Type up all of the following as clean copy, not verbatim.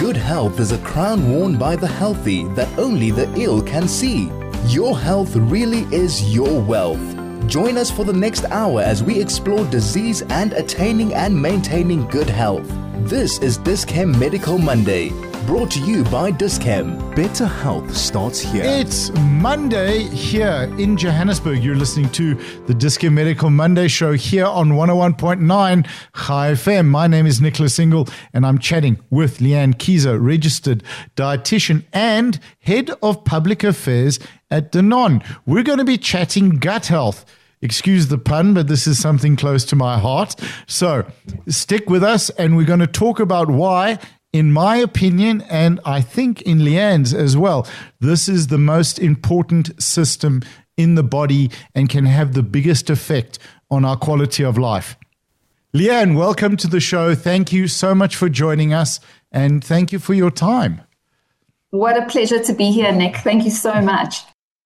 Good health is a crown worn by the healthy that only the ill can see. Your health really is your wealth. Join us for the next hour as we explore disease and attaining and maintaining good health. This is Dis-Chem Medical Monday, brought to you by Dis-Chem. Better health starts here. It's Monday here in Johannesburg. You're listening to the Dis-Chem Medical Monday show here on 101.9 Chai FM. My name is Nicholas Ingle, and I'm chatting with Leanne Kieser, registered dietitian and head of public affairs at Danone. We're going to be chatting gut health. Excuse the pun, but this is something close to my heart. So stick with us, and we're going to talk about why, in my opinion, and I think in Leanne's as well, this is the most important system in the body and can have the biggest effect on our quality of life. Leanne, welcome to the show. Thank you so much for joining us, and thank you for your time. What a pleasure to be here, Nick. Thank you so much.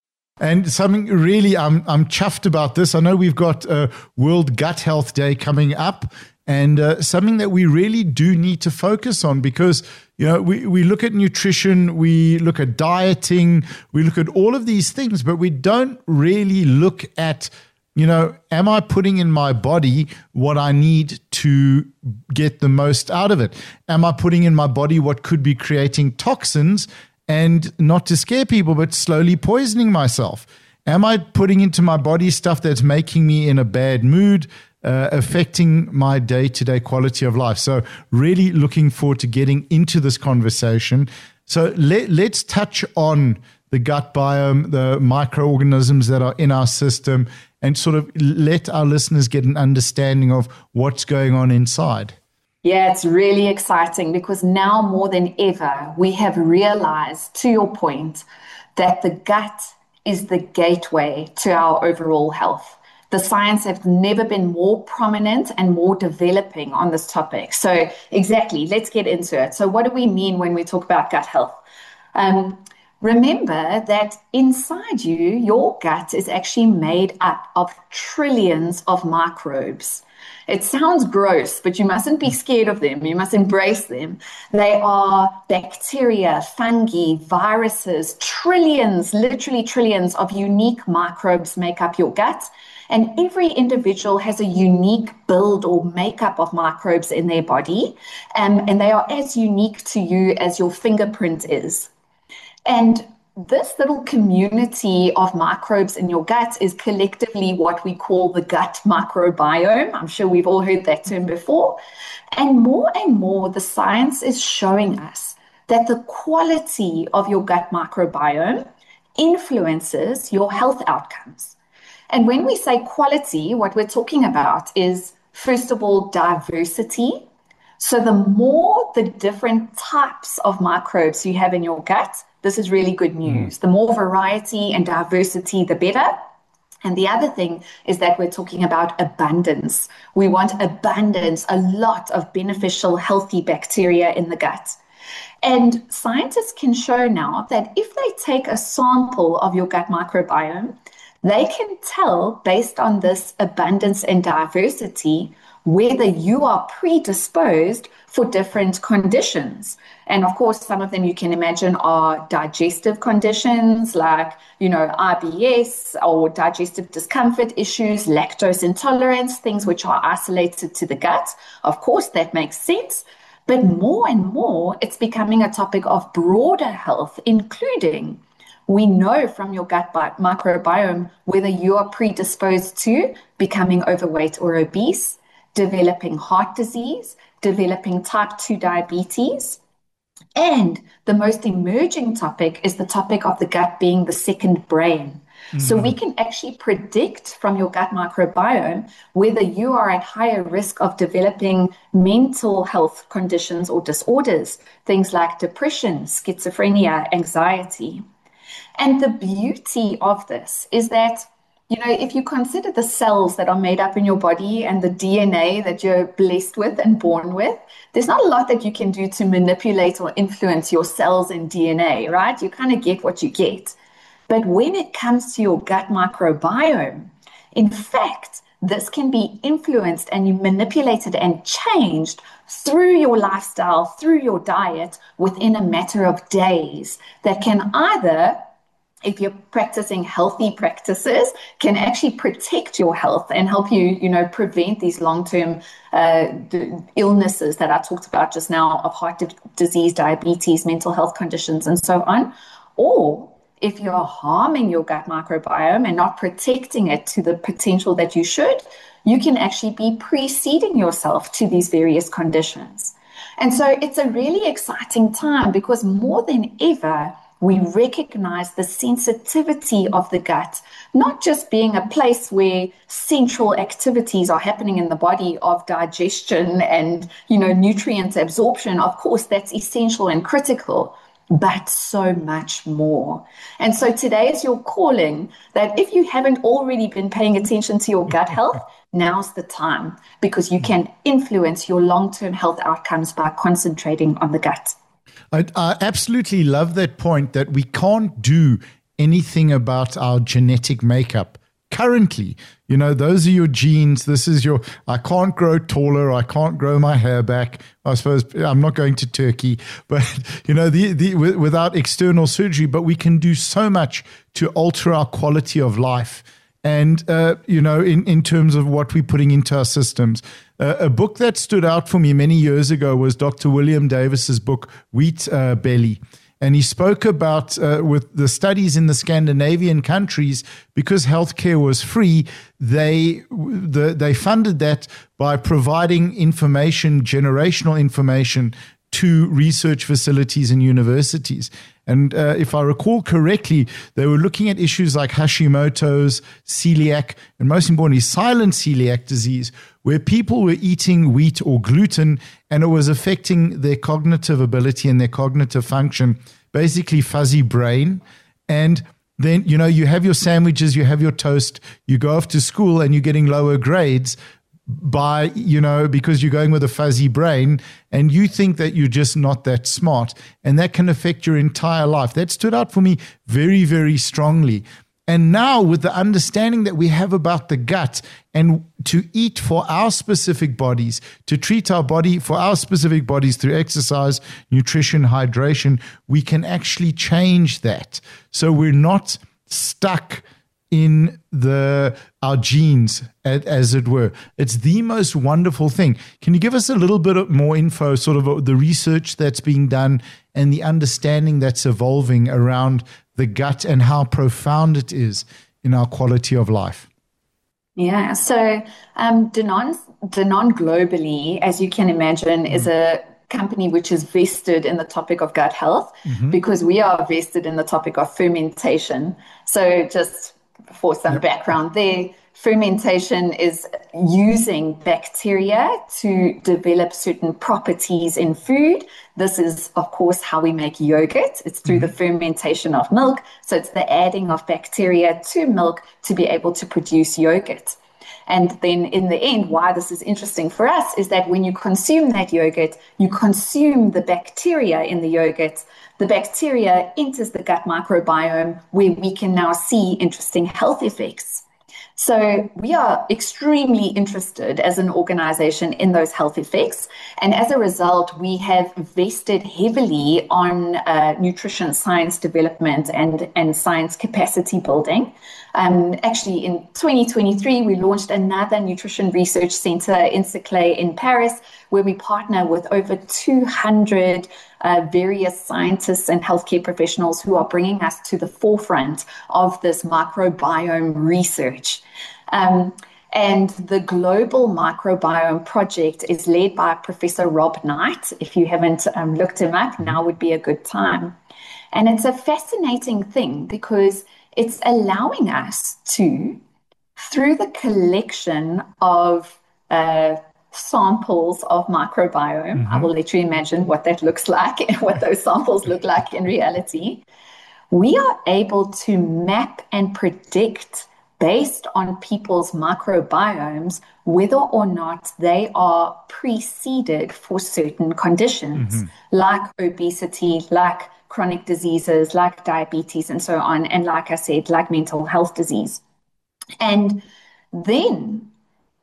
And something really, I'm chuffed about this. I know we've got World Gut Health Day coming up, and something that we really do need to focus on, because, you know, we look at nutrition, we look at dieting, we look at all of these things, but we don't really look at, you know, am I putting in my body what I need to get the most out of it? Am I putting in my body what could be creating toxins, and not to scare people, but slowly poisoning myself? Am I putting into my body stuff that's making me in a bad mood, affecting my day-to-day quality of life? So really looking forward to getting into this conversation. So let's touch on the gut biome, the microorganisms that are in our system, and sort of let our listeners get an understanding of what's going on inside. Yeah, it's really exciting, because now more than ever, we have realized, to your point, that the gut is the gateway to our overall health. The science has never been more prominent and more developing on this topic. So exactly, let's get into it. So what do we mean when we talk about gut health? Remember that inside you, your gut is actually made up of trillions of microbes. It sounds gross, but you mustn't be scared of them. You must embrace them. They are bacteria, fungi, viruses, trillions, literally trillions of unique microbes make up your gut. And every individual has a unique build or makeup of microbes in their body. And they are as unique to you as your fingerprint is. And this little community of microbes in your gut is collectively what we call the gut microbiome. I'm sure we've all heard that term before. And more, the science is showing us that the quality of your gut microbiome influences your health outcomes. And when we say quality, what we're talking about is, first of all, diversity. So the more the different types of microbes you have in your gut, this is really good news. The more variety and diversity, the better. And the other thing is that we're talking about abundance. We want abundance, a lot of beneficial, healthy bacteria in the gut. And scientists can show now that if they take a sample of your gut microbiome, they can tell, based on this abundance and diversity, whether you are predisposed for different conditions. And of course, some of them you can imagine are digestive conditions like, IBS or digestive discomfort issues, lactose intolerance, things which are isolated to the gut. Of course, that makes sense. But more and more, it's becoming a topic of broader health, including, we know from your gut microbiome whether you are predisposed to becoming overweight or obese, developing heart disease, developing type 2 diabetes. And the most emerging topic is the topic of the gut being the second brain. So we can actually predict from your gut microbiome whether you are at higher risk of developing mental health conditions or disorders, things like depression, schizophrenia, anxiety. And the beauty of this is that, if you consider the cells that are made up in your body and the DNA that you're blessed with and born with, there's not a lot that you can do to manipulate or influence your cells and DNA, right? You kind of get what you get. But when it comes to your gut microbiome, in fact, this can be influenced and manipulated and changed through your lifestyle, through your diet within a matter of days that can either, if you're practicing healthy practices, can actually protect your health and help you, prevent these long-term illnesses that I talked about just now of heart disease, diabetes, mental health conditions, and so on. Or if you're harming your gut microbiome and not protecting it to the potential that you should, you can actually be preceding yourself to these various conditions. And so it's a really exciting time because more than ever, we recognize the sensitivity of the gut, not just being a place where central activities are happening in the body of digestion and, nutrient absorption. Of course, that's essential and critical, but so much more. And so today is your calling that if you haven't already been paying attention to your gut health, now's the time, because you can influence your long-term health outcomes by concentrating on the gut. I absolutely love that point that we can't do anything about our genetic makeup. Currently, those are your genes. This is I can't grow taller. I can't grow my hair back. I suppose I'm not going to Turkey, but, without external surgery, but we can do so much to alter our quality of life. And, in terms of what we're putting into our systems. A book that stood out for me many years ago was Dr. William Davis's book, Wheat Belly. And he spoke about with the studies in the Scandinavian countries, because healthcare was free, they funded that by providing information, generational information, to research facilities and universities. And if I recall correctly, they were looking at issues like Hashimoto's, celiac, and most importantly, silent celiac disease, where people were eating wheat or gluten and it was affecting their cognitive ability and their cognitive function, basically fuzzy brain. And then, you have your sandwiches, you have your toast, you go off to school and you're getting lower grades because you're going with a fuzzy brain and you think that you're just not that smart, and that can affect your entire life. That stood out for me very, very strongly. And now with the understanding that we have about the gut and to eat for our specific bodies, to treat our body for our specific bodies through exercise, nutrition, hydration, we can actually change that. So we're not stuck in our genes, as it were. It's the most wonderful thing. Can you give us a little bit more info, sort of the research that's being done and the understanding that's evolving around the gut and how profound it is in our quality of life? Yeah, so Danone globally, as you can imagine, is a company which is vested in the topic of gut health, because we are vested in the topic of fermentation. So just for some background there, fermentation is using bacteria to develop certain properties in food. This is, of course, how we make yogurt. It's through the fermentation of milk. So it's the adding of bacteria to milk to be able to produce yogurt. And then in the end, why this is interesting for us is that when you consume that yogurt, you consume the bacteria in the yogurt. The bacteria enters the gut microbiome where we can now see interesting health effects. So we are extremely interested as an organization in those health effects. And as a result, we have vested heavily on nutrition science development and science capacity building. Actually, in 2023, we launched another nutrition research center in Saclay in Paris, where we partner with over 200 various scientists and healthcare professionals who are bringing us to the forefront of this microbiome research. And the Global Microbiome Project is led by Professor Rob Knight. If you haven't looked him up, now would be a good time. And it's a fascinating thing because it's allowing us to, through the collection of samples of microbiome, I will let you imagine what that looks like and what those samples look like in reality, we are able to map and predict based on people's microbiomes whether or not they are preceded for certain conditions like obesity, like chronic diseases, like diabetes, and so on. And like I said, like mental health disease. And then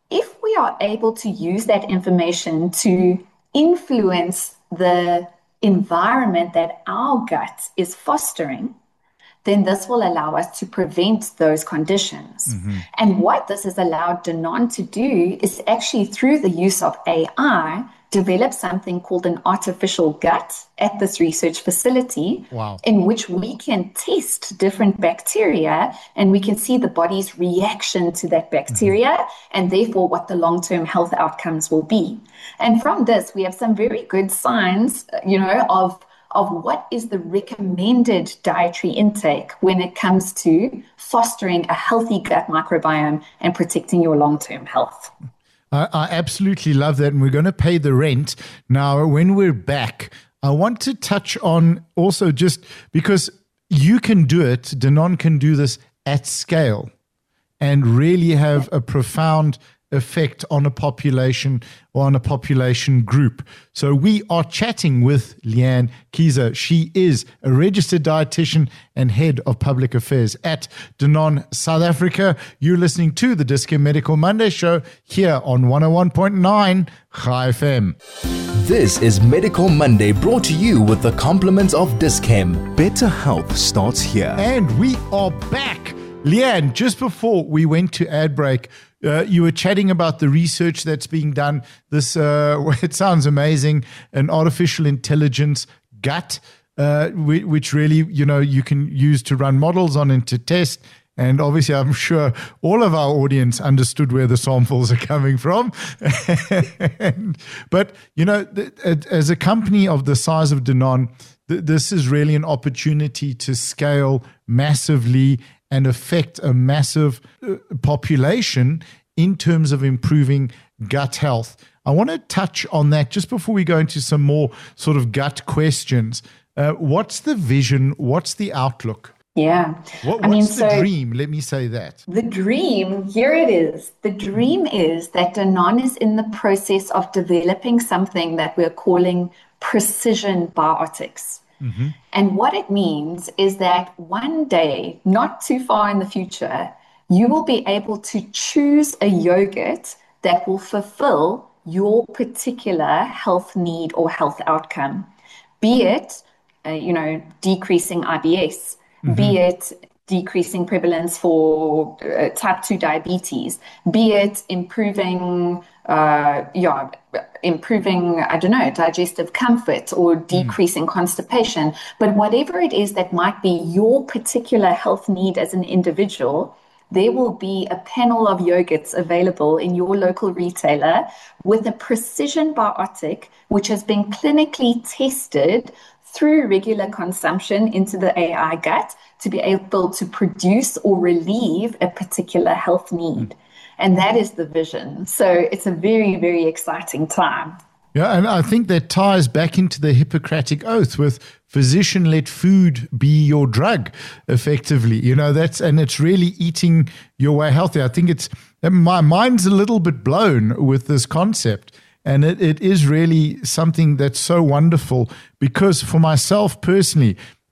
if we are able to use that information to influence the environment that our gut is fostering, then this will allow us to prevent those conditions. And what this has allowed Danone to do is actually, through the use of AI, develop something called an artificial gut at this research facility. Wow. In which we can test different bacteria and we can see the body's reaction to that bacteria and therefore what the long-term health outcomes will be. And from this, we have some very good signs, of what is the recommended dietary intake when it comes to fostering a healthy gut microbiome and protecting your long-term health. I absolutely love that, and we're going to pay the rent. Now, when we're back, I want to touch on also, just because you can do it, Danone can do this at scale and really have a profound effect on a population or on a population group. So we are chatting with Leanne Keyser. She is a registered dietitian and head of public affairs at Danone South Africa. You're listening to the Dis-Chem Medical Monday show here on 101.9 Chai FM. This is Medical Monday, brought to you with the compliments of Dis-Chem. Better health starts here. And we are back. Leanne, just before we went to ad break, you were chatting about the research that's being done. This, it sounds amazing, an artificial intelligence gut, which really, you can use to run models on and to test. And obviously, I'm sure all of our audience understood where the samples are coming from. But, as a company of the size of Danone, this is really an opportunity to scale massively and affect a massive population in terms of improving gut health. I want to touch on that just before we go into some more sort of gut questions. What's the vision? What's the outlook? Yeah. What's the dream? Let me say that. The dream, here it is. The dream is that Danone is in the process of developing something that we're calling precision biotics. And what it means is that one day, not too far in the future, you will be able to choose a yogurt that will fulfill your particular health need or health outcome, be it, decreasing IBS, be it decreasing prevalence for type 2 diabetes, be it improving, digestive comfort or decreasing constipation. But whatever it is that might be your particular health need as an individual, there will be a panel of yogurts available in your local retailer with a precision biotic, which has been clinically tested through regular consumption into the AI gut to be able to produce or relieve a particular health need. And that is the vision. So it's a very, very exciting time. Yeah, and I think that ties back into the Hippocratic Oath with physician, let food be your drug, effectively. And it's really eating your way healthy. I think my mind's a little bit blown with this concept. And it is really something that's so wonderful, because for myself personally,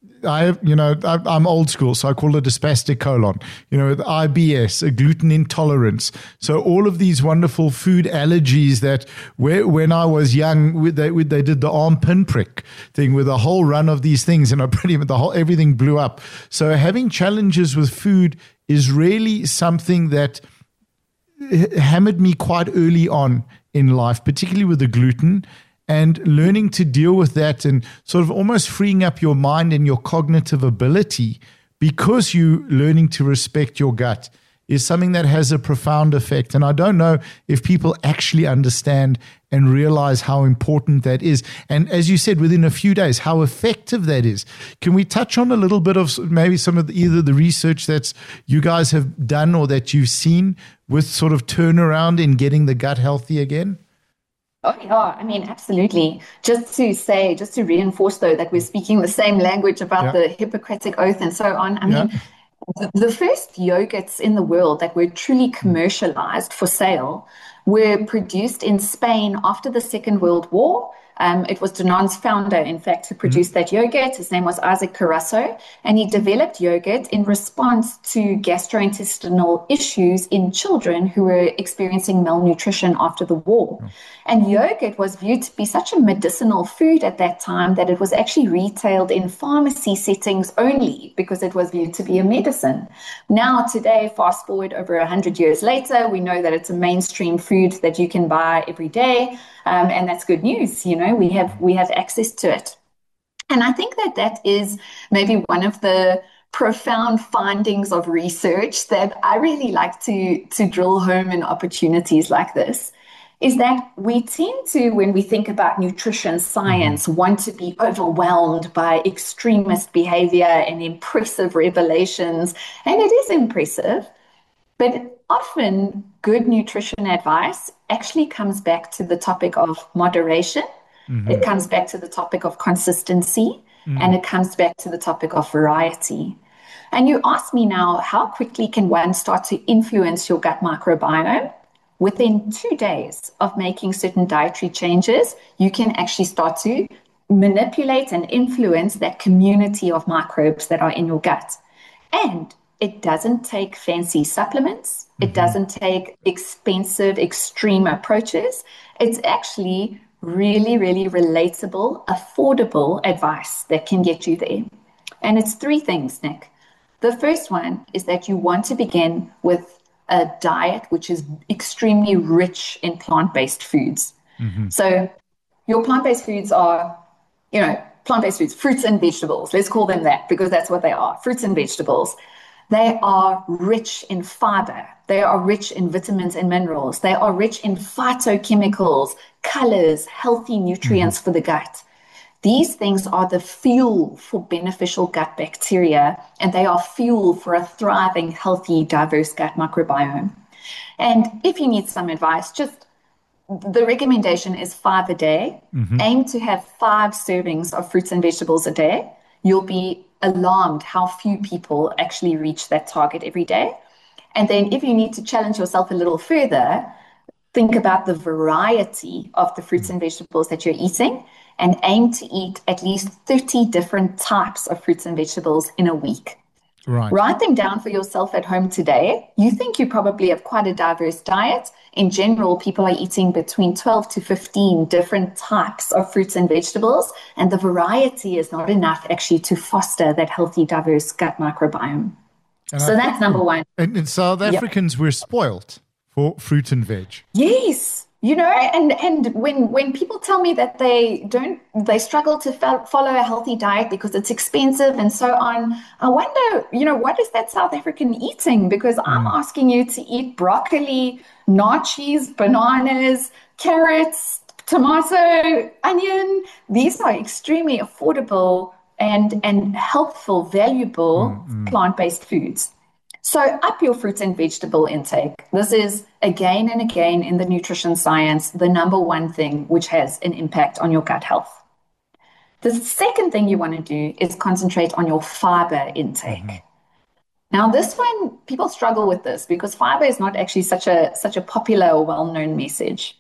I'm old school, so I call it a spastic colon, with IBS, a gluten intolerance. So all of these wonderful food allergies that when I was young, they did the arm pinprick thing with a whole run of these things, and everything blew up. So having challenges with food is really something that hammered me quite early on in life, particularly with the gluten, and learning to deal with that and sort of almost freeing up your mind and your cognitive ability because you learning to respect your gut is something that has a profound effect. And I don't know if people actually understand and realize how important that is. And as you said, within a few days, how effective that is. Can we touch on a little bit of maybe some of either the research that you guys have done or that you've seen with sort of turnaround in getting the gut healthy again? Oh, yeah, absolutely. Just to reinforce, though, that we're speaking the same language about the Hippocratic Oath and so on. The first yogurts in the world that were truly commercialized for sale were produced in Spain after the Second World War It was Danone's founder, in fact, who produced that yogurt. His name was Isaac Carasso, and he developed yogurt in response to gastrointestinal issues in children who were experiencing malnutrition after the war. And yogurt was viewed to be such a medicinal food at that time that it was actually retailed in pharmacy settings only because it was viewed to be a medicine. Now, today, fast forward over 100 years later, we know that it's a mainstream food that you can buy every day, and that's good news. We have access to it. And I think that is maybe one of the profound findings of research that I really like to drill home in opportunities like this, is that we tend to, when we think about nutrition science, want to be overwhelmed by extremist behavior and impressive revelations. And it is impressive, but often good nutrition advice actually comes back to the topic of moderation. It comes back to the topic of consistency, and it comes back to the topic of variety. And you ask me now, how quickly can one start to influence your gut microbiome? Within 2 days of making certain dietary changes, you can actually start to manipulate and influence that community of microbes that are in your gut. And it doesn't take fancy supplements. It doesn't take expensive, extreme approaches. It's actually really, really relatable, affordable advice that can get you there. And it's 3 things, Nick. The first one is that you want to begin with a diet which is extremely rich in plant-based foods. So your plant-based foods are, plant-based foods, fruits and vegetables. Let's call them that because that's what they are, fruits and vegetables. They are rich in fiber. They are rich in vitamins and minerals. They are rich in phytochemicals, colors, healthy nutrients for the gut. These things are the fuel for beneficial gut bacteria, and they are fuel for a thriving, healthy, diverse gut microbiome. And if you need some advice, just the recommendation is 5 a day. Aim to have 5 servings of fruits and vegetables a day. You'll be alarmed how few people actually reach that target every day. And then if you need to challenge yourself a little further, think about the variety of the fruits and vegetables that you're eating and aim to eat at least 30 different types of fruits and vegetables in a week. Right. Write them down for yourself at home today. You think you probably have quite a diverse diet. In general, people are eating between 12 to 15 different types of fruits and vegetables, and the variety is not enough actually to foster that healthy, diverse gut microbiome. And so that's number one. And in South Africans, we're spoilt for fruit and veg. Yes. And when people tell me that they struggle to follow a healthy diet because it's expensive and so on, I wonder, what is that South African eating? Because I'm asking you to eat broccoli, nachos, bananas, carrots, tomato, onion. These are extremely affordable and helpful, valuable plant-based foods. So up your fruits and vegetable intake. This is again and again in the nutrition science, the number one thing which has an impact on your gut health. The second thing you want to do is concentrate on your fiber intake. Now, this one, people struggle with this because fiber is not actually such a popular or well-known message.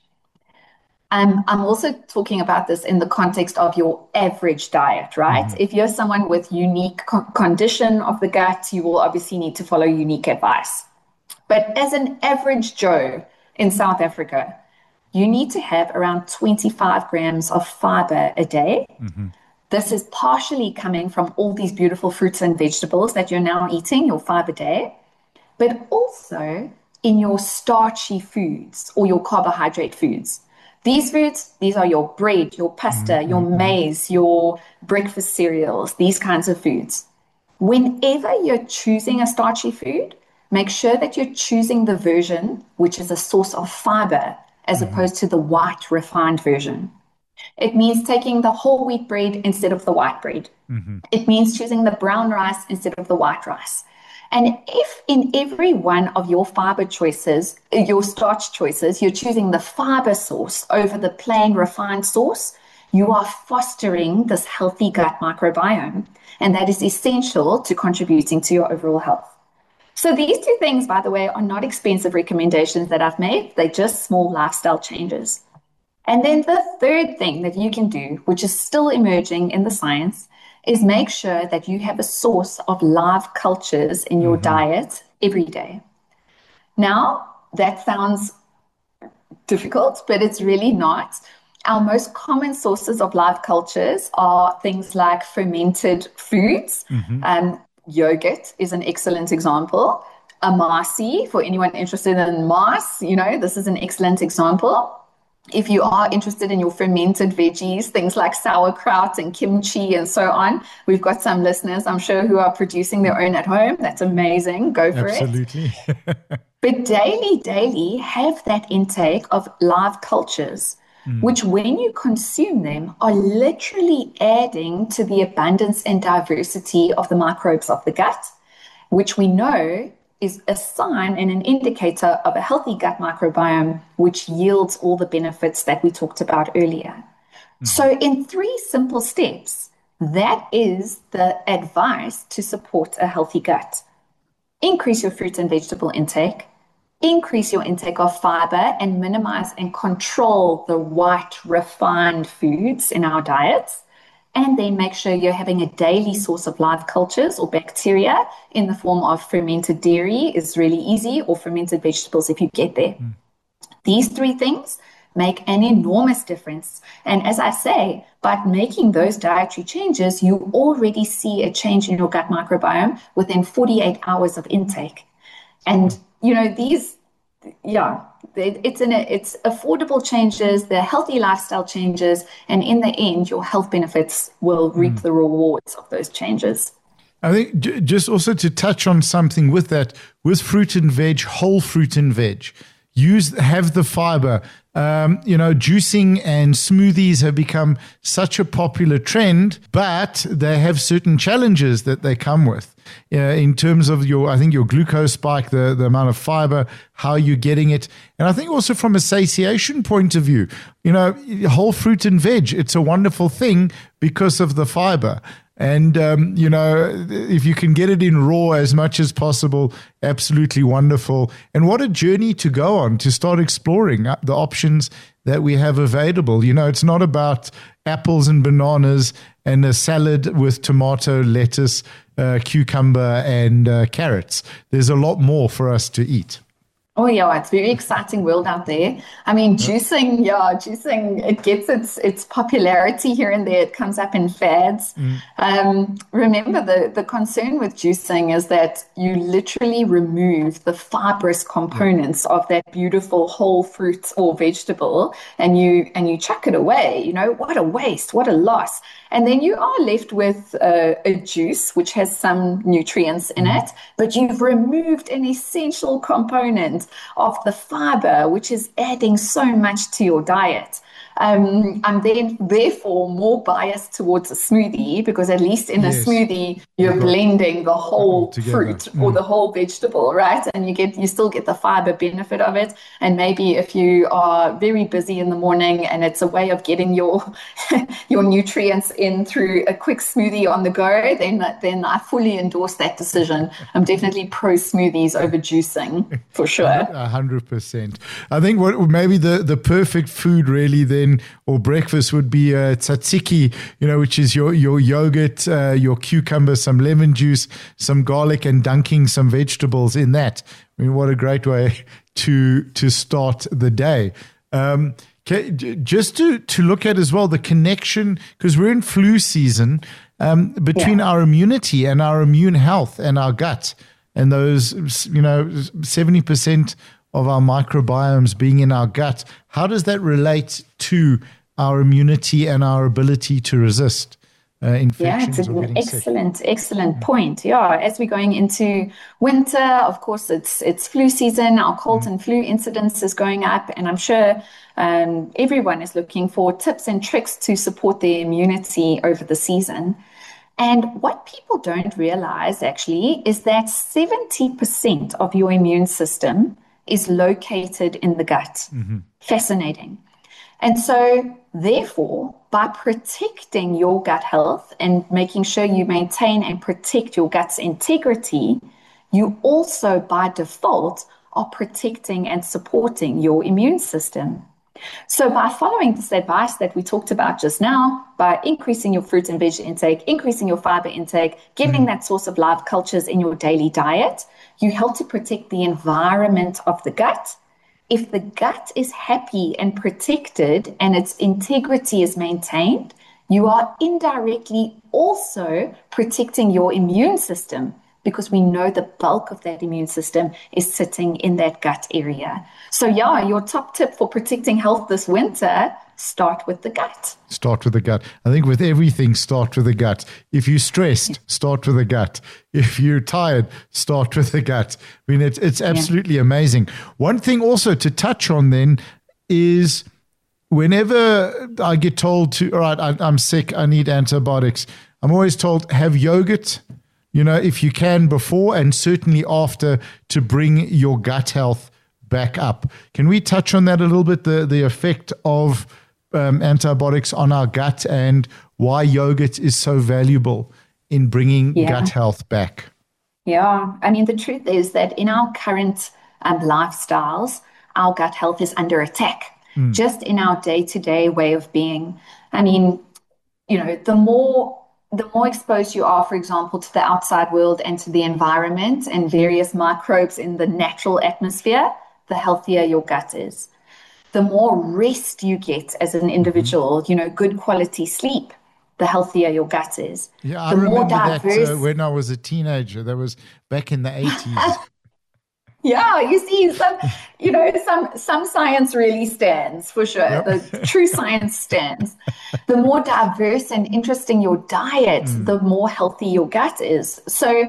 I'm also talking about this in the context of your average diet, right? If you're someone with unique condition of the gut, you will obviously need to follow unique advice. But as an average Joe in South Africa, you need to have around 25 grams of fiber a day. This is partially coming from all these beautiful fruits and vegetables that you're now eating, your 5 a day, but also in your starchy foods or your carbohydrate foods. These foods, these are your bread, your pasta, your maize, your breakfast cereals, these kinds of foods. Whenever you're choosing a starchy food, make sure that you're choosing the version which is a source of fiber as opposed to the white refined version. It means taking the whole wheat bread instead of the white bread. It means choosing the brown rice instead of the white rice. And if in every one of your fiber choices, your starch choices, you're choosing the fiber source over the plain refined source, you are fostering this healthy gut microbiome. And that is essential to contributing to your overall health. So these 2 things, by the way, are not expensive recommendations that I've made. They're just small lifestyle changes. And then the third thing that you can do, which is still emerging in the science, is make sure that you have a source of live cultures in your diet every day. Now, that sounds difficult, but it's really not. Our most common sources of live cultures are things like fermented foods. Yogurt is an excellent example. Amasi, for anyone interested in Mars, this is an excellent example. If you are interested in your fermented veggies, things like sauerkraut and kimchi and so on, we've got some listeners, I'm sure, who are producing their own at home. That's amazing. Go for it. Absolutely. But daily, have that intake of live cultures, which when you consume them are literally adding to the abundance and diversity of the microbes of the gut, which we know is a sign and an indicator of a healthy gut microbiome, which yields all the benefits that we talked about earlier. So in 3 simple steps, that is the advice to support a healthy gut. Increase your fruit and vegetable intake, increase your intake of fiber, and minimize and control the white refined foods in our diets. And then make sure you're having a daily source of live cultures or bacteria in the form of fermented dairy is really easy, or fermented vegetables if you get there. These 3 things make an enormous difference. And as I say, by making those dietary changes, you already see a change in your gut microbiome within 48 hours of intake. And, it's affordable changes, they're healthy lifestyle changes, and in the end, your health benefits will reap the rewards of those changes. I think just also to touch on something with that, with fruit and veg, whole fruit and veg, have the fiber. Juicing and smoothies have become such a popular trend, but they have certain challenges that they come with in terms of your glucose spike, the amount of fiber, how you're getting it. And I think also from a satiation point of view, whole fruit and veg, it's a wonderful thing because of the fiber. And, if you can get it in raw as much as possible, absolutely wonderful. And what a journey to go on to start exploring the options that we have available. It's not about apples and bananas and a salad with tomato, lettuce, cucumber, and carrots. There's a lot more for us to eat. Oh, yeah, it's a very exciting world out there. I mean, juicing, it gets its popularity here and there. It comes up in fads. Remember, the concern with juicing is that you literally remove the fibrous components of that beautiful whole fruit or vegetable, and you chuck it away. What a waste, what a loss. And then you are left with a juice which has some nutrients in it, but you've removed an essential component of the fiber, which is adding so much to your diet. I'm then therefore more biased towards a smoothie, because at least in a smoothie you're blending the whole fruit or the whole vegetable, right? And you still get the fiber benefit of it. And maybe if you are very busy in the morning and it's a way of getting your nutrients in through a quick smoothie on the go, then I fully endorse that decision. I'm definitely pro smoothies over juicing for sure. 100%. I think what maybe the perfect food really then, or breakfast, would be tzatziki, which is your yogurt, your cucumber, some lemon juice, some garlic, and dunking some vegetables in that. I mean, what a great way to start the day. Just to look at as well the connection, because we're in flu season, between our immunity and our immune health and our gut, and those 70% of our microbiomes being in our gut. How does that relate to our immunity and our ability to resist infections? Yeah, it's an excellent point. Yeah, as we're going into winter, of course, it's flu season. Our cold and flu incidence is going up, and I'm sure everyone is looking for tips and tricks to support their immunity over the season. And what people don't realize actually is that 70% of your immune system is located in the gut. Fascinating. And so, therefore, by protecting your gut health and making sure you maintain and protect your gut's integrity, you also, by default, are protecting and supporting your immune system. So by following this advice that we talked about just now, by increasing your fruit and veg intake, increasing your fiber intake, getting that source of live cultures in your daily diet, you help to protect the environment of the gut. If the gut is happy and protected and its integrity is maintained, you are indirectly also protecting your immune system, because we know the bulk of that immune system is sitting in that gut area. So yeah, your top tip for protecting health this winter, start with the gut. Start with the gut. I think with everything, start with the gut. If you're stressed, start with the gut. If you're tired, start with the gut. I mean, it's absolutely amazing. One thing also to touch on then is whenever I get told to, all right, I'm sick, I need antibiotics, I'm always told, have yogurt, if you can, before and certainly after, to bring your gut health back up. Can we touch on that a little bit, the effect of antibiotics on our gut and why yogurt is so valuable in bringing gut health back? Yeah, I mean, the truth is that in our current lifestyles, our gut health is under attack. Just in our day-to-day way of being. I mean, the more exposed you are, for example, to the outside world and to the environment and various microbes in the natural atmosphere, the healthier your gut is. The more rest you get as an individual, good quality sleep, the healthier your gut is. Yeah, I remember that when I was a teenager. That was back in the 80s. Yeah, you see, some science really stands for sure. Yep. The true science stands. The more diverse and interesting your diet, the more healthy your gut is. So,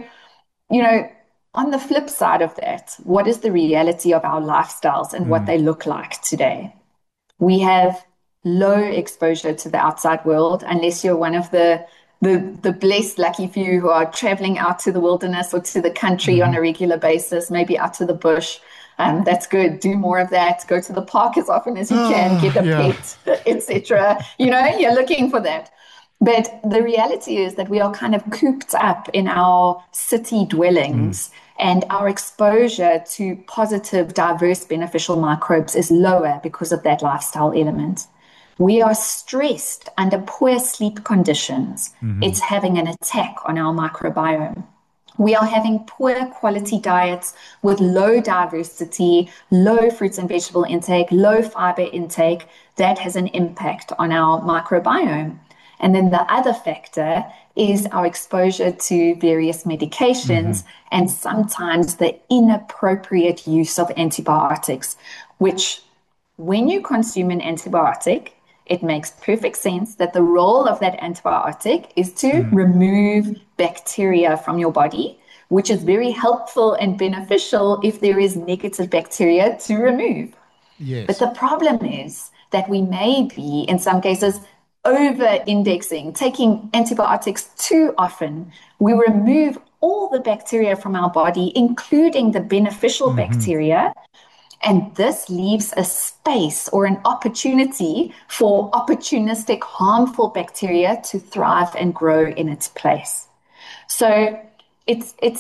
on the flip side of that, what is the reality of our lifestyles and what they look like today? We have low exposure to the outside world, unless you're one of the blessed lucky few who are traveling out to the wilderness or to the country on a regular basis, maybe out to the bush. That's good. Do more of that. Go to the park as often as you can, get a pet, etc. You're looking for that. But the reality is that we are kind of cooped up in our city dwellings, and our exposure to positive, diverse, beneficial microbes is lower because of that lifestyle element. We are stressed under poor sleep conditions. It's having an attack on our microbiome. We are having poor quality diets with low diversity, low fruits and vegetable intake, low fiber intake. That has an impact on our microbiome. And then the other factor is our exposure to various medications and sometimes the inappropriate use of antibiotics, which when you consume an antibiotic, it makes perfect sense that the role of that antibiotic is to remove bacteria from your body, which is very helpful and beneficial if there is negative bacteria to remove. Yes. But the problem is that we may be, in some cases, over-indexing, taking antibiotics too often. We remove all the bacteria from our body, including the beneficial bacteria, and this leaves a space or an opportunity for opportunistic, harmful bacteria to thrive and grow in its place. So it's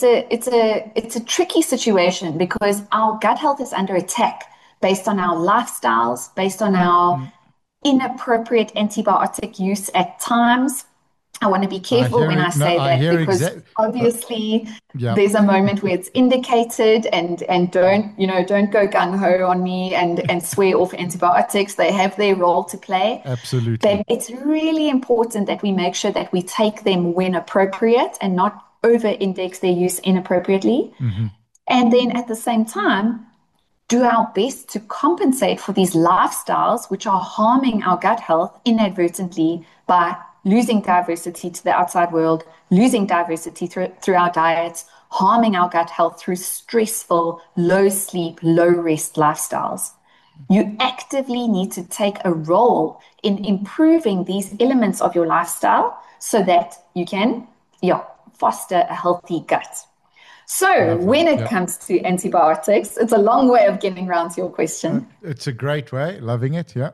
a tricky situation because our gut health is under attack based on our lifestyles, based on our inappropriate antibiotic use at times. I want to be careful when I say that because obviously there's a moment where it's indicated and don't go gung-ho on me and swear off antibiotics. They have their role to play. Absolutely. But it's really important that we make sure that we take them when appropriate and not over-index their use inappropriately. And then at the same time, do our best to compensate for these lifestyles which are harming our gut health inadvertently by losing diversity to the outside world, losing diversity through our diets, harming our gut health through stressful, low sleep, low rest lifestyles. You actively need to take a role in improving these elements of your lifestyle so that you can foster a healthy gut. So when it comes to antibiotics, it's a long way of getting around to your question. It's a great way. Loving it. Yeah.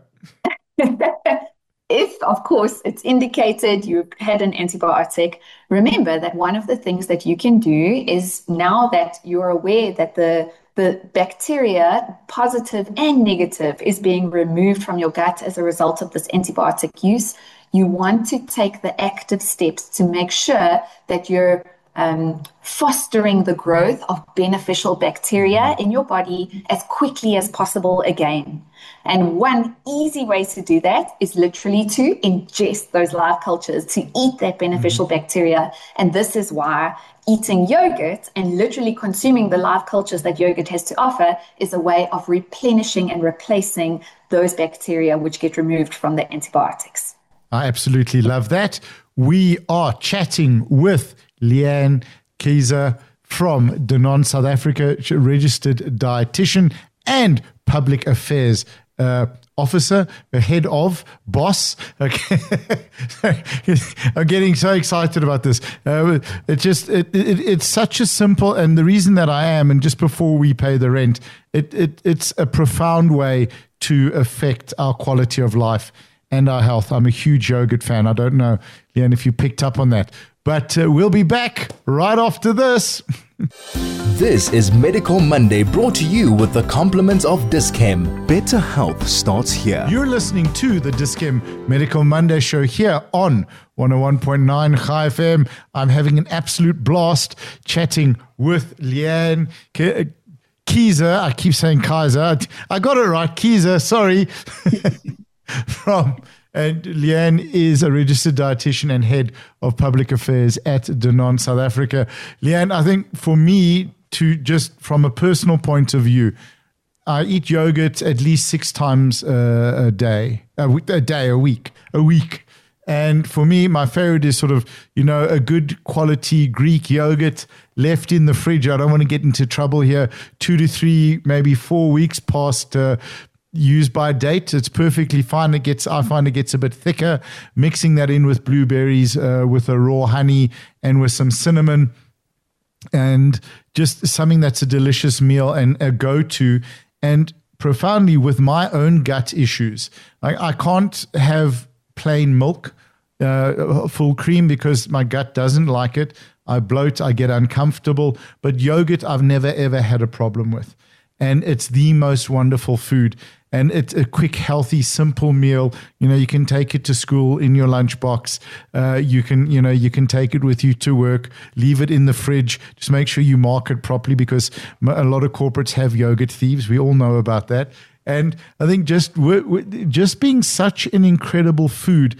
If, of course, it's indicated you've had an antibiotic, remember that one of the things that you can do is, now that you're aware that the the bacteria, positive and negative, is being removed from your gut as a result of this antibiotic use. You want to take the active steps to make sure that you're fostering the growth of beneficial bacteria in your body as quickly as possible again. And one easy way to do that is literally to ingest those live cultures, to eat that beneficial bacteria. And this is why eating yogurt and literally consuming the live cultures that yogurt has to offer is a way of replenishing and replacing those bacteria which get removed from the antibiotics. I absolutely love that. We are chatting with Leanne Keyser from Danone South Africa, registered dietitian and public affairs officer, head of, boss. Okay. I'm getting so excited about this. It's such a simple, and the reason that I am, and just before we pay the rent, it's a profound way to affect our quality of life and our health. I'm a huge yogurt fan. I don't know, Leanne, if you picked up on that. But we'll be back right after this. This is Medical Monday, brought to you with the compliments of Dis-Chem. Better health starts here. You're listening to the Dis-Chem Medical Monday show here on 101.9 Chai FM. I'm having an absolute blast chatting with Leanne Keyser. I keep saying Kaiser. I got it right. Keyser, sorry. And Leanne is a registered dietitian and head of public affairs at Danone South Africa. Leanne, I think for me, to just from a personal point of view, I eat yogurt at least 6 times a week. And for me, my favorite is sort of, a good quality Greek yogurt left in the fridge. I don't want to get into trouble here. 2 to 3, maybe 4 weeks past used by date. It's perfectly fine. I find it gets a bit thicker. Mixing that in with blueberries, with a raw honey and with some cinnamon, and just something that's a delicious meal and a go-to. And profoundly with my own gut issues, I can't have plain milk, full cream, because my gut doesn't like it. I bloat, I get uncomfortable. But yogurt, I've never ever had a problem with. And it's the most wonderful food. And it's a quick, healthy, simple meal. You can take it to school in your lunchbox. You can take it with you to work. Leave it in the fridge. Just make sure you mark it properly, because a lot of corporates have yogurt thieves. We all know about that. And I think just being such an incredible food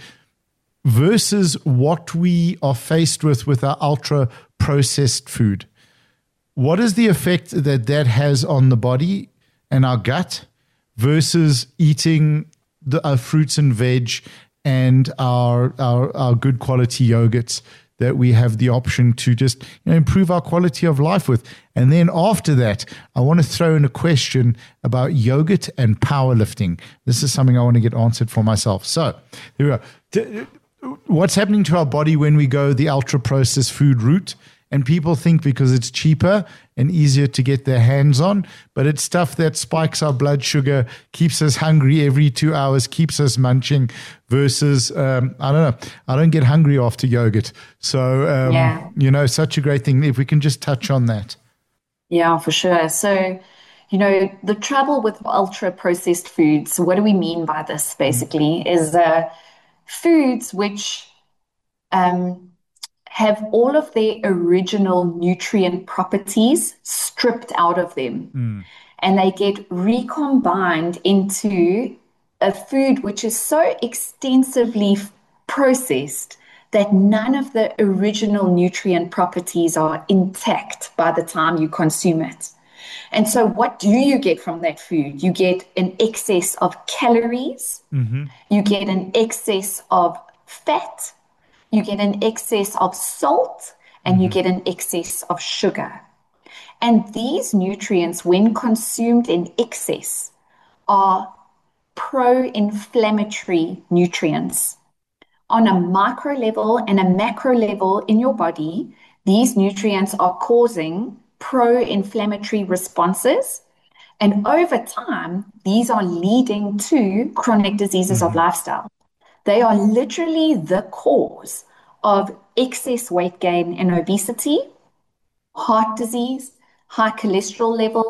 versus what we are faced with our ultra processed food. What is the effect that has on the body and our gut versus eating our fruits and veg and our good quality yogurts that we have the option to just improve our quality of life with? And then after that, I want to throw in a question about yogurt and powerlifting. This is something I want to get answered for myself. So here we go. What's happening to our body when we go the ultra processed food route? And people think because it's cheaper and easier to get their hands on, but it's stuff that spikes our blood sugar, keeps us hungry every 2 hours, keeps us munching, versus, I don't know, I don't get hungry after yogurt. So, such a great thing. If we can just touch on that. Yeah, for sure. So, the trouble with ultra processed foods, what do we mean by this basically, is foods which have all of their original nutrient properties stripped out of them. And they get recombined into a food which is so extensively processed that none of the original nutrient properties are intact by the time you consume it. And so what do you get from that food? You get an excess of calories, you get an excess of fat, you get an excess of salt, and you get an excess of sugar. And these nutrients, when consumed in excess, are pro-inflammatory nutrients. On a micro level and a macro level in your body, these nutrients are causing pro-inflammatory responses. And over time, these are leading to chronic diseases of lifestyle. They are literally the cause of excess weight gain and obesity, heart disease, high cholesterol levels,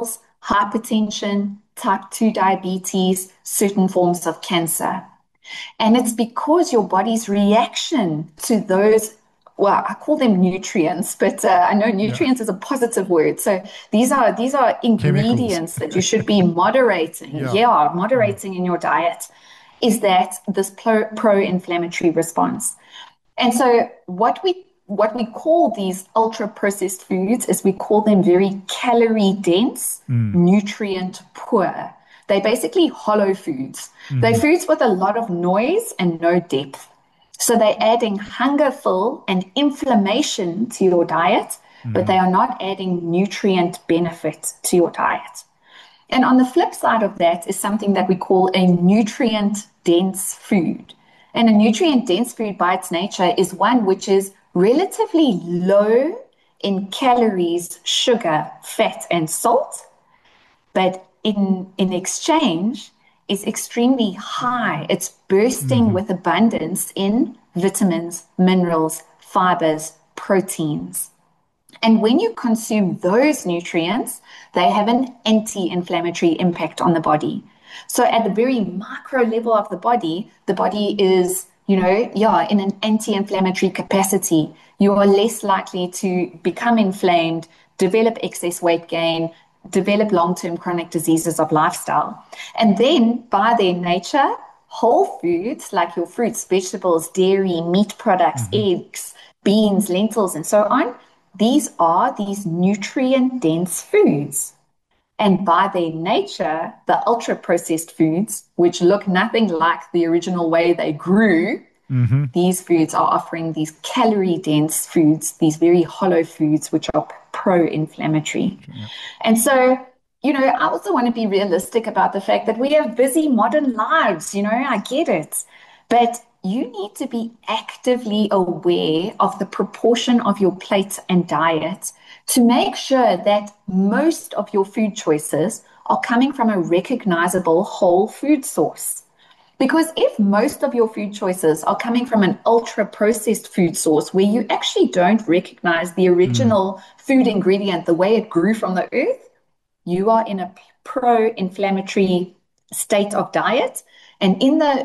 hypertension, type 2 diabetes, certain forms of cancer. And it's because your body's reaction to those, well, I call them nutrients, but I know nutrients is a positive word. So these are ingredients that you should be moderating. Moderating in your diet, is that this pro-inflammatory response. And so what we call these ultra processed foods is we call them very calorie dense, nutrient poor. They're basically hollow foods. They're foods with a lot of noise and no depth. So they're adding hunger fill and inflammation to your diet, but they are not adding nutrient benefit to your diet. And on the flip side of that is something that we call a nutrient dense food. And a nutrient dense food by its nature is one which is relatively low in calories, sugar, fat, and salt, but in exchange is extremely high. It's bursting with abundance in vitamins, minerals, fibers, proteins. And when you consume those nutrients, they have an anti-inflammatory impact on the body. So at the very micro level of the body is, in an anti-inflammatory capacity. You are less likely to become inflamed, develop excess weight gain, develop long-term chronic diseases of lifestyle. And then by their nature, whole foods like your fruits, vegetables, dairy, meat products, eggs, beans, lentils, and so on, these are these nutrient-dense foods. And by their nature, the ultra-processed foods, which look nothing like the original way they grew, these foods are offering these calorie-dense foods, these very hollow foods, which are pro-inflammatory. And so, I also want to be realistic about the fact that we have busy modern lives, I get it. But you need to be actively aware of the proportion of your plate and diet to make sure that most of your food choices are coming from a recognizable whole food source. Because if most of your food choices are coming from an ultra-processed food source where you actually don't recognize the original food ingredient, the way it grew from the earth, you are in a pro-inflammatory state of diet. And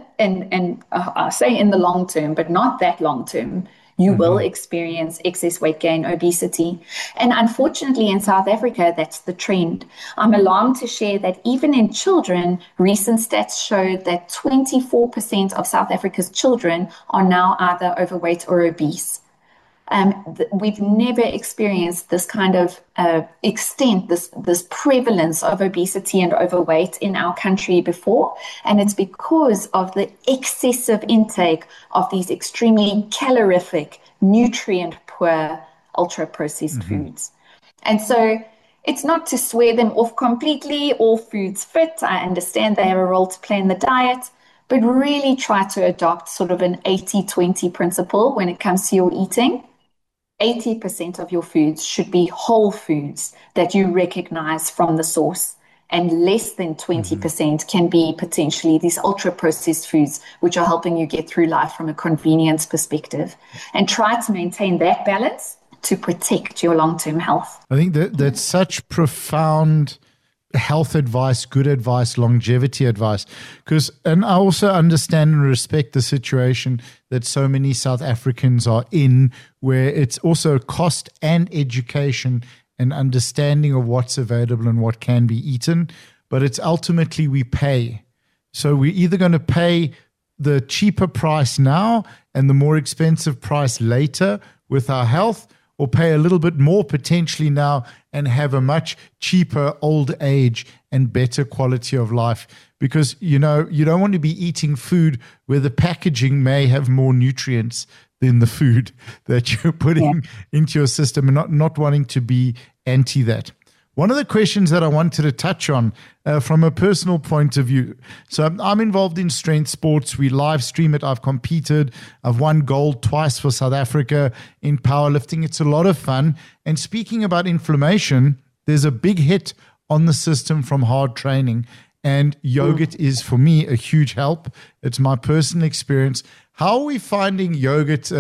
I say in the long term, but not that long term, you will experience excess weight gain, obesity. And unfortunately, in South Africa, that's the trend. I'm alarmed to share that even in children, recent stats showed that 24% of South Africa's children are now either overweight or obese. We've never experienced this kind of extent, this prevalence of obesity and overweight in our country before. And it's because of the excessive intake of these extremely calorific, nutrient-poor, ultra-processed foods. And so it's not to swear them off completely. All foods fit. I understand they have a role to play in the diet, but really try to adopt sort of an 80-20 principle when it comes to your eating. 80% of your foods should be whole foods that you recognize from the source, and less than 20% can be potentially these ultra-processed foods, which are helping you get through life from a convenience perspective. And try to maintain that balance to protect your long-term health. I think that's such profound health advice, good advice, longevity advice. And I also understand and respect the situation that so many South Africans are in, where it's also cost and education and understanding of what's available and what can be eaten. But it's ultimately we pay. So we're either going to pay the cheaper price now and the more expensive price later with our health, or pay a little bit more potentially now and have a much cheaper old age and better quality of life. Because, you don't want to be eating food where the packaging may have more nutrients than the food that you're putting into your system, and not wanting to be anti that. One of the questions that I wanted to touch on from a personal point of view. So I'm involved in strength sports. We live stream it. I've competed. I've won gold twice for South Africa in powerlifting. It's a lot of fun. And speaking about inflammation, there's a big hit on the system from hard training. And yogurt is, for me, a huge help. It's my personal experience. How are we finding yogurt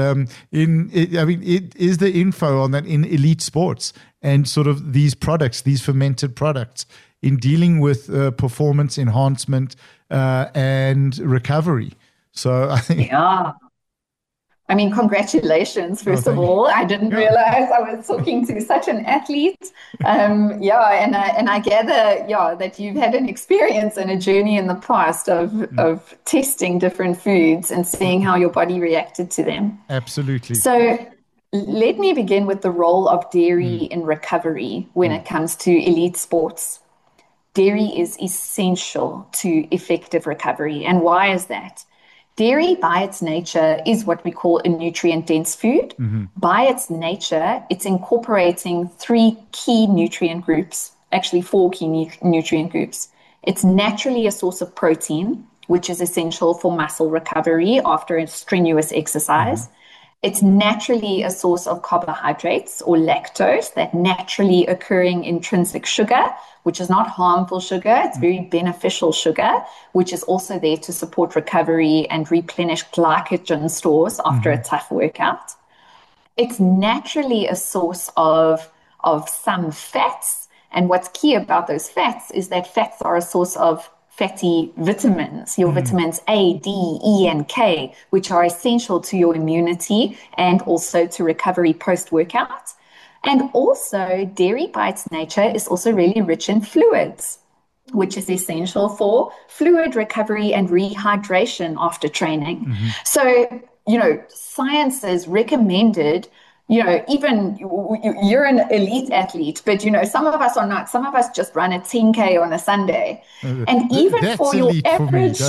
is the info on that in elite sports and sort of these products, these fermented products in dealing with performance enhancement and recovery. So I think... Yeah. I mean, congratulations, first of all. I didn't realize I was talking to such an athlete. And I gather, that you've had an experience and a journey in the past of testing different foods and seeing how your body reacted to them. Absolutely. So let me begin with the role of dairy in recovery when it comes to elite sports. Dairy is essential to effective recovery. And why is that? Dairy, by its nature, is what we call a nutrient-dense food. By its nature, it's incorporating 3 key nutrient groups, actually 4 key nutrient groups. It's naturally a source of protein, which is essential for muscle recovery after a strenuous exercise. It's naturally a source of carbohydrates or lactose, that naturally occurring intrinsic sugar, which is not harmful sugar. It's very beneficial sugar, which is also there to support recovery and replenish glycogen stores after a tough workout. It's naturally a source of some fats. And what's key about those fats is that fats are a source of fatty vitamins, your vitamins A, D, E, and K, which are essential to your immunity and also to recovery post-workout. And also, dairy by its nature is also really rich in fluids, which is essential for fluid recovery and rehydration after training. So, science has recommended, even you're an elite athlete, but, some of us are not. Some of us just run a 10K on a Sunday. And even that's for your average,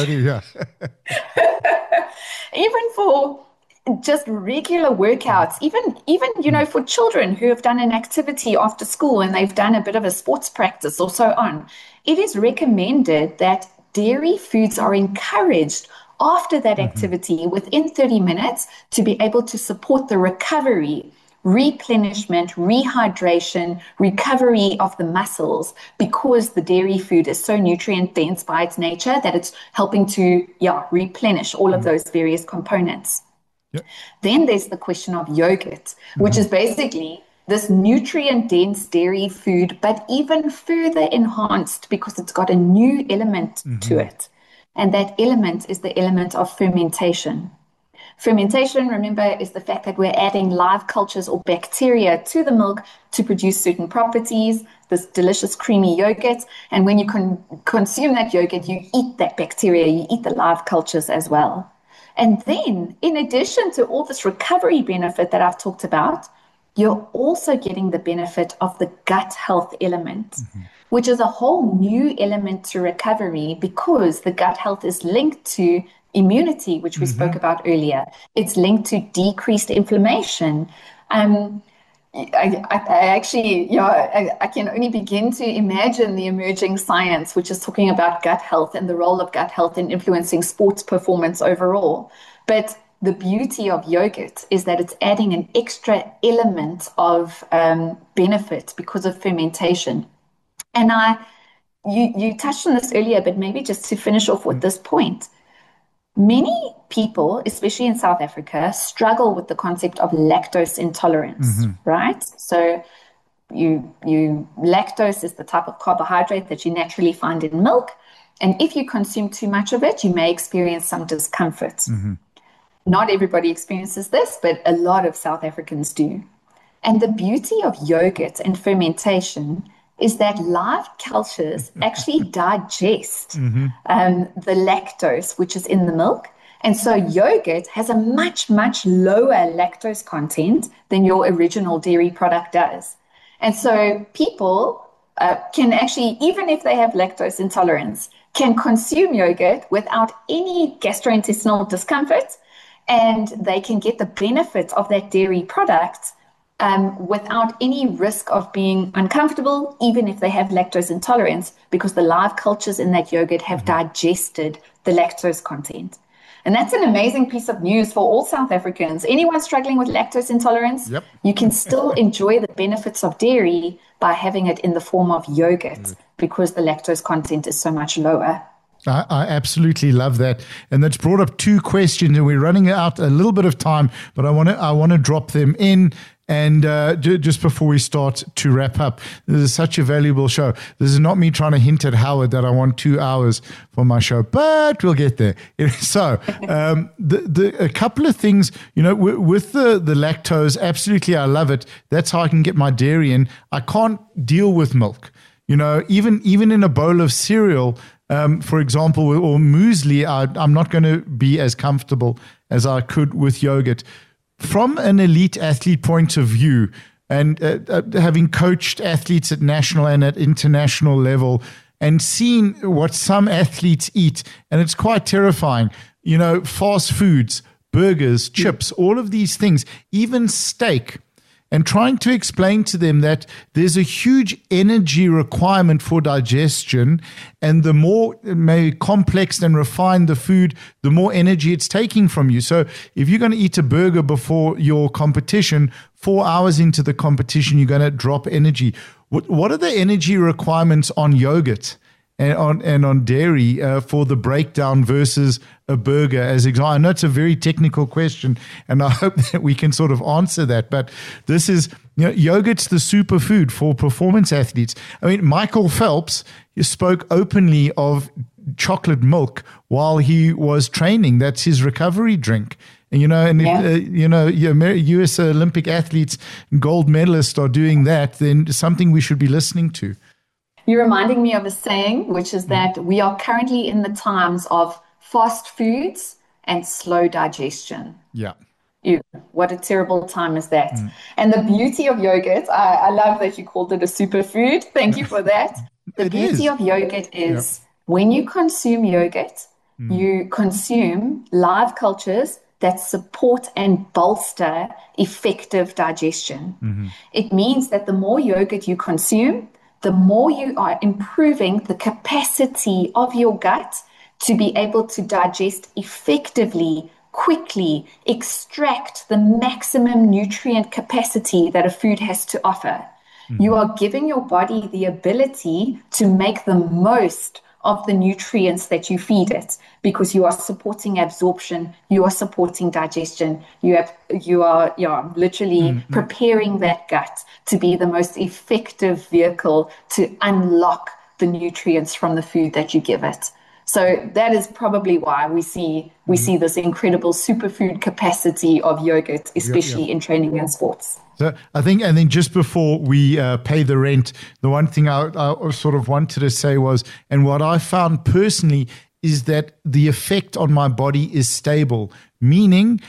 even for just regular workouts, even for children who have done an activity after school and they've done a bit of a sports practice or so on, it is recommended that dairy foods are encouraged after that activity within 30 minutes to be able to support the recovery, replenishment, rehydration, recovery of the muscles, because the dairy food is so nutrient dense by its nature that it's helping to replenish all of those various components. Then there's the question of yogurt, which is basically this nutrient-dense dairy food, but even further enhanced because it's got a new element to it. And that element is the element of fermentation. Fermentation, remember, is the fact that we're adding live cultures or bacteria to the milk to produce certain properties, this delicious creamy yogurt. And when you consume that yogurt, you eat that bacteria, you eat the live cultures as well. And then, in addition to all this recovery benefit that I've talked about, you're also getting the benefit of the gut health element, which is a whole new element to recovery because the gut health is linked to immunity, which we spoke about earlier. It's linked to decreased inflammation. I can only begin to imagine the emerging science, which is talking about gut health and the role of gut health in influencing sports performance overall. But the beauty of yogurt is that it's adding an extra element of benefit because of fermentation. And you touched on this earlier, but maybe just to finish off with this point, many people, especially in South Africa, struggle with the concept of lactose intolerance, right? So lactose is the type of carbohydrate that you naturally find in milk. And if you consume too much of it, you may experience some discomfort. Not everybody experiences this, but a lot of South Africans do. And the beauty of yogurt and fermentation is that live cultures actually digest the lactose, which is in the milk. And so yogurt has a much, much lower lactose content than your original dairy product does. And so people can actually, even if they have lactose intolerance, can consume yogurt without any gastrointestinal discomfort, and they can get the benefit of that dairy product without any risk of being uncomfortable, even if they have lactose intolerance, because the live cultures in that yogurt have digested the lactose content. And that's an amazing piece of news for all South Africans. Anyone struggling with lactose intolerance, you can still enjoy the benefits of dairy by having it in the form of yogurt because the lactose content is so much lower. I absolutely love that. And that's brought up 2 questions, and we're running out a little bit of time, but I want to drop them in. And just before we start to wrap up, this is such a valuable show. This is not me trying to hint at Howard that I want 2 hours for my show, but we'll get there. So a couple of things, with the lactose, absolutely, I love it. That's how I can get my dairy in. I can't deal with milk. Even in a bowl of cereal, for example, or muesli, I'm not going to be as comfortable as I could with yogurt. From an elite athlete point of view, and having coached athletes at national and at international level, and seen what some athletes eat, and it's quite terrifying. Fast foods, burgers, chips, all of these things, even steak. And trying to explain to them that there's a huge energy requirement for digestion, and the more maybe complex and refined the food, the more energy it's taking from you. So if you're going to eat a burger before your competition, 4 hours into the competition, you're going to drop energy. What are the energy requirements on yogurt and on dairy for the breakdown versus a burger as example? I know it's a very technical question, and I hope that we can sort of answer that. But this is, yogurt's the superfood for performance athletes. I mean, Michael Phelps spoke openly of chocolate milk while he was training. That's his recovery drink. And, US Olympic athletes, gold medalists are doing that, then something we should be listening to. You're reminding me of a saying, which is that we are currently in the times of fast foods and slow digestion. Yeah. What a terrible time is that. And the beauty of yogurt, I love that you called it a superfood. Thank you for that. The beauty of yogurt is when you consume yogurt, you consume live cultures that support and bolster effective digestion. It means that the more yogurt you consume, the more you are improving the capacity of your gut to be able to digest effectively, quickly, extract the maximum nutrient capacity that a food has to offer. You are giving your body the ability to make the most of the nutrients that you feed it, because you are supporting absorption, you are supporting digestion, you are literally preparing that gut to be the most effective vehicle to unlock the nutrients from the food that you give it. So that is probably why we see this incredible superfood capacity of yogurt, especially in training and sports. So I think, and then just before we pay the rent, the one thing I sort of wanted to say was, and what I found personally is that the effect on my body is stable, meaning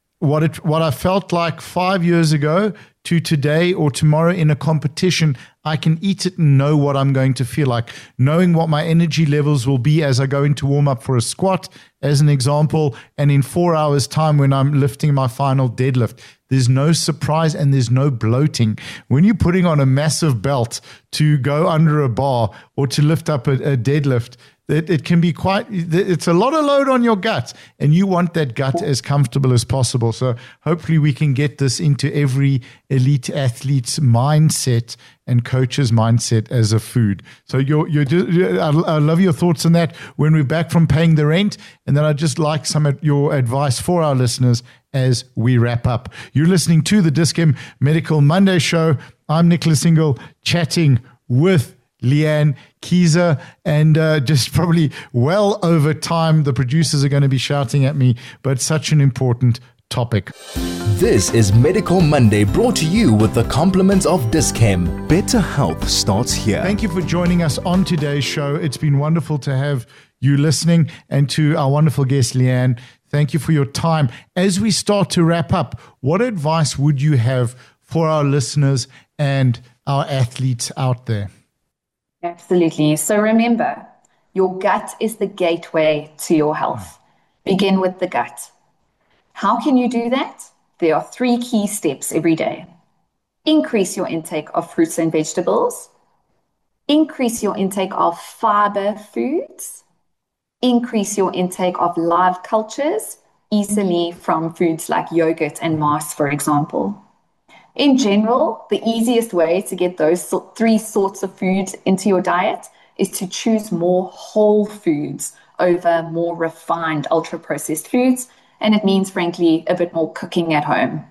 what I felt like 5 years ago to today or tomorrow in a competition, I can eat it and know what I'm going to feel like, knowing what my energy levels will be as I go into warm up for a squat, as an example, and in 4 hours time when I'm lifting my final deadlift. There's no surprise and there's no bloating. When you're putting on a massive belt to go under a bar or to lift up a deadlift, it can be it's a lot of load on your gut, and you want that gut as comfortable as possible. So hopefully we can get this into every elite athlete's mindset and coach's mindset as a food. So I love your thoughts on that when we're back from paying the rent. And then I'd just like some of your advice for our listeners as we wrap up. You're listening to the Dis-Chem Medical Monday Show. I'm Nicholas Ingle, chatting with Leanne Keyser, and just probably well over time. The producers are going to be shouting at me, but such an important topic. This is Medical Monday, brought to you with the compliments of Dis-Chem. Better health starts here. Thank you for joining us on today's show. It's been wonderful to have you listening, and to our wonderful guest, Leanne, thank you for your time. As we start to wrap up, what advice would you have for our listeners and our athletes out there? Absolutely. So remember, your gut is the gateway to your health. Begin with the gut. How can you do that? There are 3 key steps every day. Increase your intake of fruits and vegetables. Increase your intake of fiber foods. Increase your intake of live cultures, easily from foods like yogurt and mass, for example. In general, the easiest way to get those 3 sorts of foods into your diet is to choose more whole foods over more refined, ultra-processed foods. And it means, frankly, a bit more cooking at home.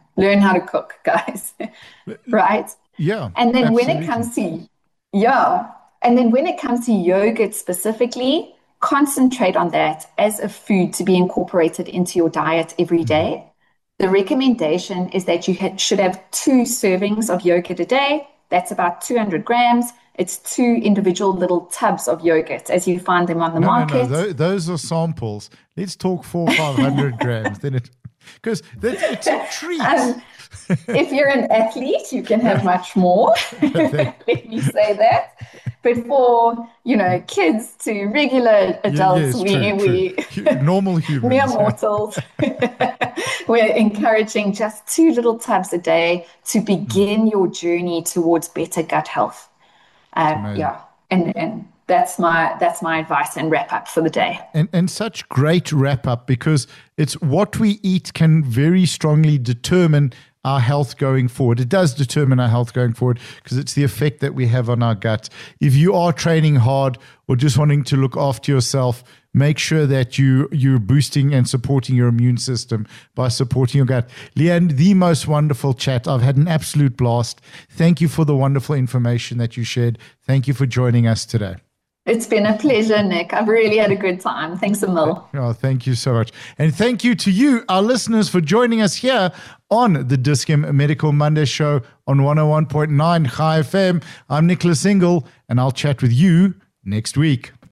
Learn how to cook, guys. Right? Yeah, And then when it absolutely. comes to, yeah, and then when it comes to yogurt specifically, concentrate on that as a food to be incorporated into your diet every day. The recommendation is that you should have 2 servings of yogurt a day. That's about 200 grams. It's 2 individual little tubs of yogurt as you find them on the No. market. Those are samples. Let's talk 500 grams. Then because it's a treat. If you're an athlete, you can have much more. Let me say that. But for, kids to regular adults, Normal humans. mere mortals, we're encouraging just 2 little tubs a day to begin your journey towards better gut health. Yeah, and that's my advice and wrap up for the day. And such great wrap up, because it's what we eat can very strongly determine our health going forward. It does determine our health going forward because it's the effect that we have on our gut. If you are training hard or just wanting to look after yourself, make sure that you're boosting and supporting your immune system by supporting your gut. Leanne, the most wonderful chat. I've had an absolute blast. Thank you for the wonderful information that you shared. Thank you for joining us today. It's been a pleasure, Nick. I've really had a good time. Thanks a mil. Oh, thank you so much. And thank you to you, our listeners, for joining us here on the Dis-Chem Medical Monday show on 101.9 Chai FM. I'm Nicholas Single, and I'll chat with you next week.